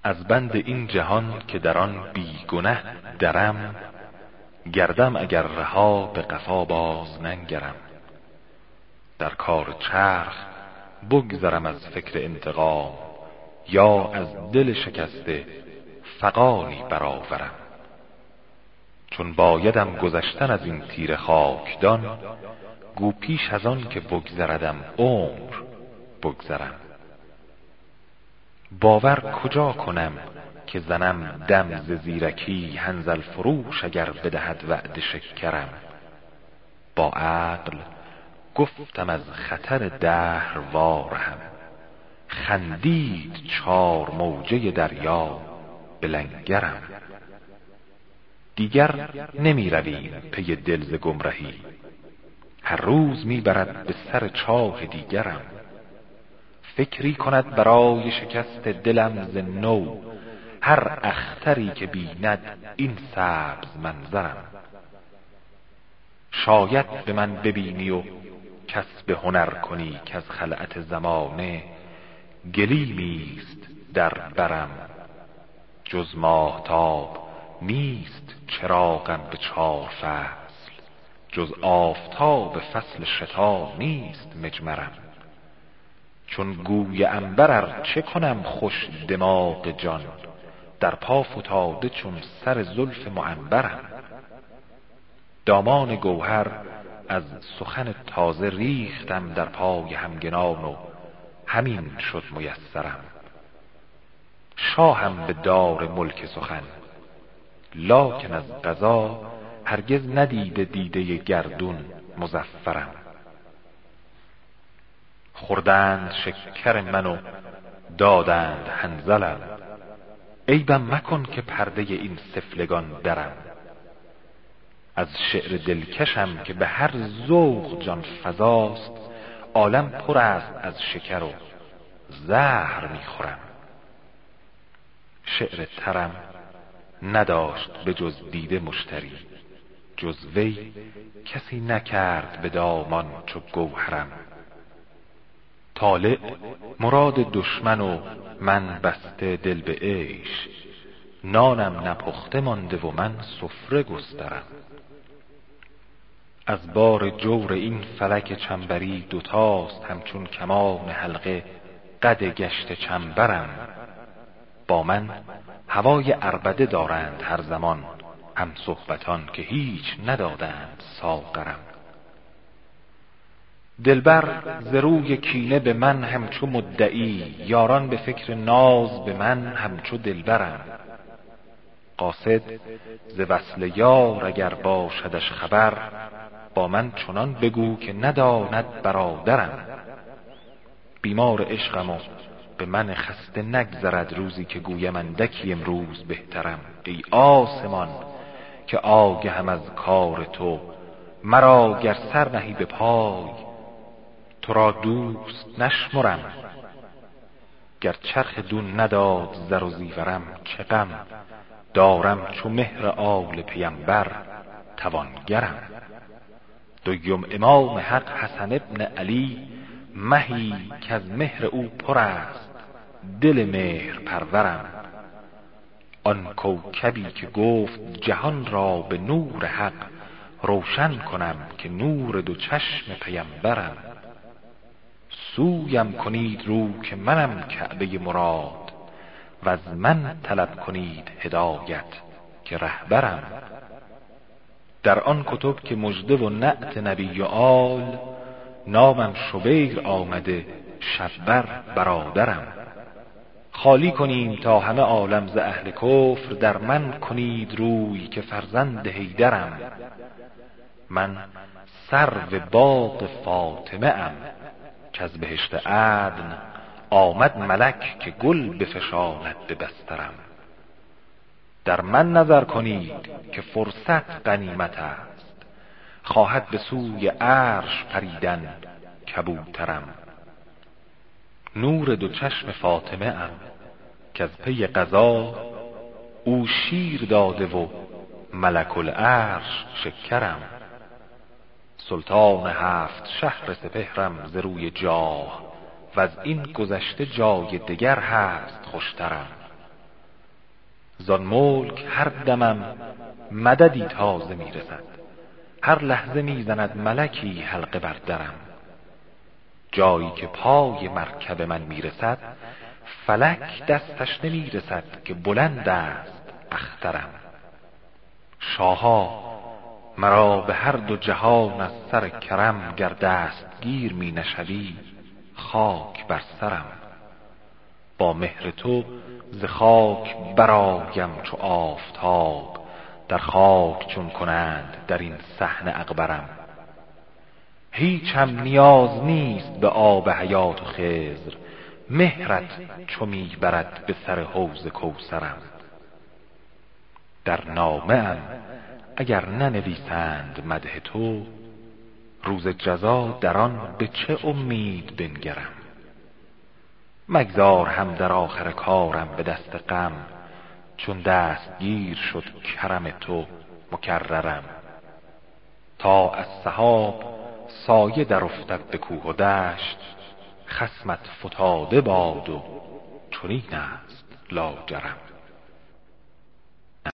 از بند این جهان که در آن بی گنه درم، گردم اگر رها به قفا باز ننگرم. در کار چرخ بگذرم از فکر انتقام، یا از دل شکسته فغانی برآورم. چون بایدم گذشتن از این تیره خاکدان، گو پیش از آن که بگذردم عمر بگذرم. باور کجا کنم که زنم دم ز زیرکی، حنظل فروش اگر بدهد وعده شکرم. با عقل گفتم از خطر دهر وارهم، خندید چار موجه دریا به لنگرم. دیگر نمی رویم پی دل ز گمرهی، هر روز می برد به سر چاه دیگرم. فکری کند برای شکست دلم ز نو، هر اختری که بیند این سبز منظرم. شاید به من ببینی و کسب هنر کنی، که از خلعت زمانه گلیمیست در برم. جز ماهتاب نیست چراغم به 4 فصل، جز آفتاب فصل شتا نیست مجمرم. چون گوی عنبر ار چه کنم خوش دماغ جان، در پا فتاده چون سر زلف معنبرم. دامان گوهر از سخن تازه ریختم در پای همگنان و همین شد میسرم. شاهم به دار ملک سخن، لکن از قضا هرگز ندیده دیده گردون مظفرم. خوردند شکر من و دادند حنظلم، عیبم مکن که پرده این سفلگان درم. از شعر دلکشم که به هر ذوق جان فزاست، عالم پر است از شکر و زهر میخورم. شعر ترم نداشت به جز دیده مشتری، جز وی کسی نکرد به دامان چو گوهرم. طالع مراد دشمن و من بسته دل به عیش، نانم نپخته مانده و من سفره گسترم. از بار جور این فلک چنبری دوتاست، همچون کمان حلقه قد گشت چنبرم. با من هوای عربده دارند هر زمان، هم صحبتان که هیچ ندادند ساغرم. دلبر ز روی کینه به من همچو مدعی، یاران به فکر ناز به من همچو دلبرم. قاصد ز وصل یار اگر باشدش خبر، با من چنان بگو که نداند برادرم. بیمار عشقم و به من خسته نگذرد روزی که گویم اندکی امروز بهترم. ای آسمان که آگهم از کار تو، مرا گر سر نهی به پای تو را دوست نشمرم. گر چرخ دون نداد زر و زیورم چه غم، دارم چو مهر آل پیمبر توانگرم. دویم امام حق حسن ابن علی، مهی که از مهر او پر است دل مهر پرورم. آن کوکبی که گفت جهان را به نور حق، روشن کنم که نور دو چشم پیمبرم. سویم کنید رو که منم کعبه مراد، و از من طلب کنید هدایت که رهبرم. در آن کتب که مژده و نعت نبی و آل، نامم شبیر آمده شببر برادرم. خالی کنیم تا همه عالم ز اهل کفر، در من کنید روی که فرزند حیدرم. من سرو باغ فاطمه ام، که از بهشت عدن آمد ملک که گل بفشاند به بسترم. در من نظر کنید که فرصت غنیمت است، خواهد به سوی عرش پریدن کبوترم. نور دو چشم فاطمه ام که از پی قضا، او شیر داده و ملک العرش شکرم. سلطان 7 شهر سپهرم ز روی جاه، و از این گذشته جای دگر هست خوشترم. زان ملک هر دمم مددی تازه میرسد، هر لحظه میزند ملکی حلقه بر درم. جایی که پای مرکب من میرسد، فلک دستش نمیرسد که بلند است اخترم. شاها مرا به هر دو جهان از سر کرم، گر دستگیر می نشوی خاک بر سرم. با مهر تو ز خاک برایم چو آفتاب، در خاک چون کنند در این صحن اقبرم. هیچم نیاز نیست به آب حیات و خضر، مهرت چو می برد به سر حوض کوثرم. در نامه ام اگر ننویسند مدح تو، روز جزا در آن به چه امید بنگرم. مگذار هم در آخر کارم به دست غم، چون دستگیر شد کرم تو مکررم. تا از سحاب سایه در افتد به کوه و دشت، خصمت فتاده باد و چنین است لاجرم.